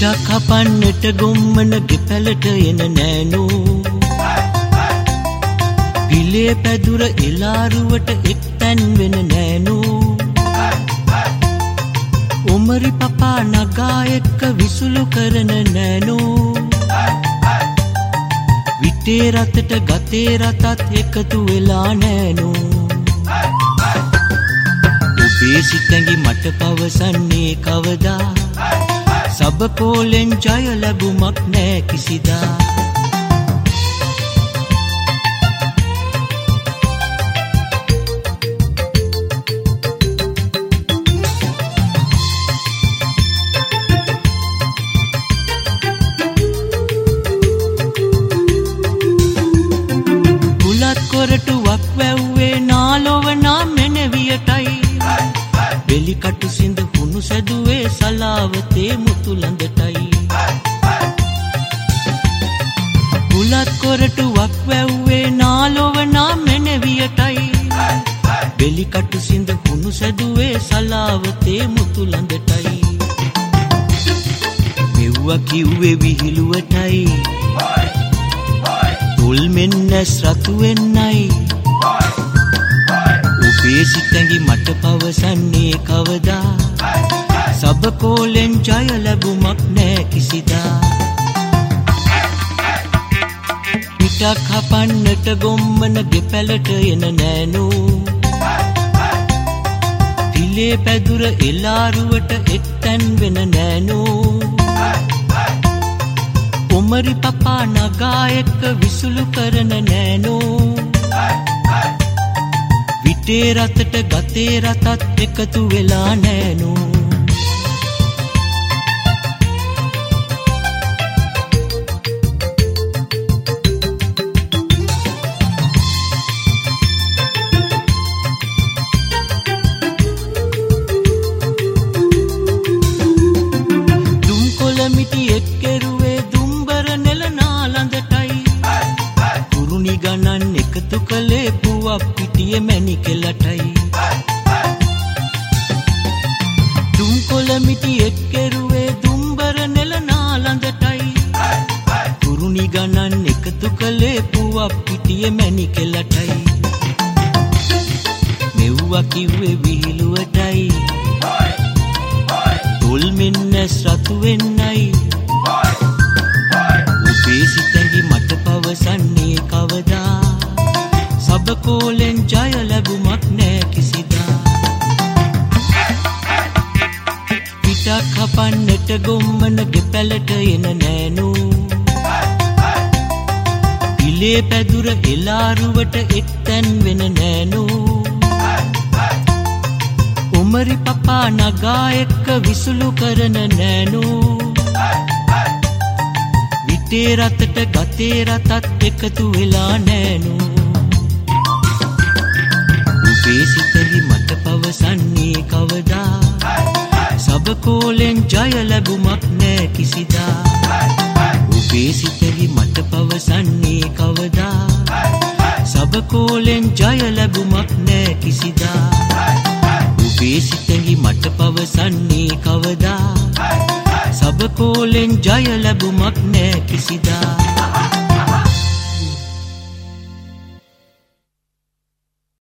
පිටක් හපන්නට ගොම්මන ගෙපැලට එන නෑනෝ පිලේ පැදුර එලාරුවට එක්තැන් වෙන නෑනෝ උමරි පපා නගා එක්ක විසුළු කරන නෑනෝ විටේ රතට ගතේ රතත් එකතු වෙලා නෑනෝ ඔබේ සිතැඟි මට පවසන්නේ කවදා සබකෝලෙන් ජය ලැබුමක් නෑ කිසිදා බුලත් කොරටුවක් වැව්වේ නාලොව නම් මෙනවියටයි බෙලි කටු සිඳ හුණු සැදුවේ සලාවතේ මුතුලඳටයි බුලත් කොරටුවක් වැව්වේ නාලොව නම් මෙනවියටයි බෙලි කටු සිඳ හුණු සැදුවේ සලාවතේ මුතුලඳටයි මෙව්වා කිව්වේ විහිළුවටයි තුල් මෙන්නස් රතු වෙන්නයි ඔබේ සිතැඟි මට පවසන්නේ කවදා සබකෝලෙන් ජය ලැබුමක් නෑ කිසිදා පිටක් හපන්නට ගොම්මන ගෙපැලට එන නෑනෝ පිලේ පැදුර එලාරුවට එක්තැන් වෙන නෑනෝ උමරි පපා නගා එක්ක විසුළු කරන නෑනෝ විටේ රතට ගතේ රතත් එකතු වෙලා නෑනෝ දුම්කොළ මිටි එක්කෙරුවේ දුම්බර නෙල නාලඳටයි කුරුණි ගණන් එකතු කළේ පුවක් පිටියේ මැණිකෙලටයි දුම්කොළ මිටි එක්කෙරුවේ දුම්බර නෙල නාලඳටයි කුරුණි ගණන් එකතු කළේ පුවක් පිටියේ මැණිකෙලටයි මෙව්වා කිව්වේ විහිළුවටයි තුල් මෙන්නස් රතු වෙන්නයි ඔබේ සිතැඟි මට පවසන්නේ කවදා සබකෝලෙන් ජය ලැබුමක් නෑ කිසිදා පිටක් හපන්නට ගොම්මන ගෙපැලට එන නෑනෝ පිලේ පැදුර එලාරුවට එක්තැන් වෙන නෑනෝ උමරි පපා නගා එක්ක විසුළු කරන නෑනෝ විටේ රතට ගතේ රතත් එකතු වෙලා නෑනෝ ඔබේ සිතැඟි මට පවසන්නේ කවදා සබකෝලෙන් ජය ලැබුමක් නෑ කිසිදා ඔබේ සිතැඟි මට පවසන්නේ කවදා සබකෝලෙන් ජය ලැබුමක් නෑ කිසිදා ඔබේ සිතැඟි මට පවසන්නේ කවදා සබකෝලෙන් ජය ලැබුමක් නෑ කිසිදා